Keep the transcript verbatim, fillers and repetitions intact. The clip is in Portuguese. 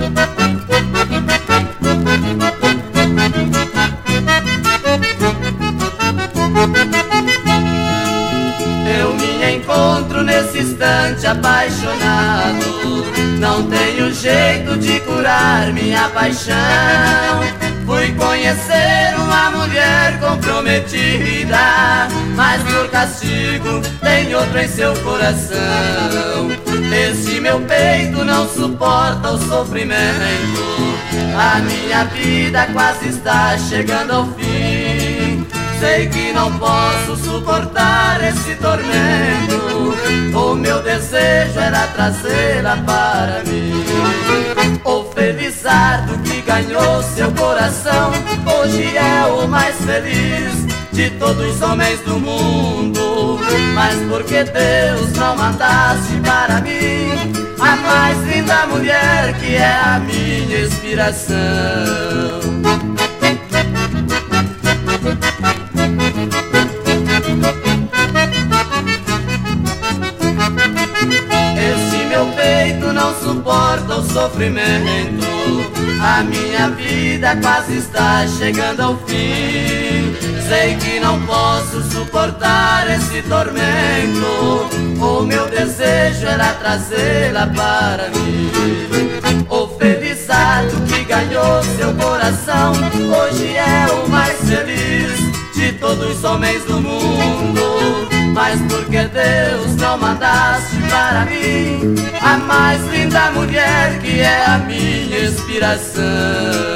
Eu me encontro nesse instante apaixonado, não tenho jeito de curar minha paixão. Fui conhecer uma mulher comprometida, mas por castigo tem outra em seu coração. Este meu peito não suporta o sofrimento, a minha vida quase está chegando ao fim. Sei que não posso suportar esse tormento, o meu desejo era trazê-la para mim. O felizardo que ganhou seu coração hoje é o mais feliz de todos os homens do mundo. Mas porque Deus não mandaste para mim a mais linda mulher que é a minha inspiração? Este meu peito não suporta o sofrimento, a minha vida quase está chegando ao fim. Sei que não posso suportar esse tormento, o meu desejo era trazê-la para mim. O felizardo que ganhou seu coração hoje é o mais feliz de todos os homens do mundo. Mas porque Deus não mandaste para mim a mais linda mulher que é a minha inspiração?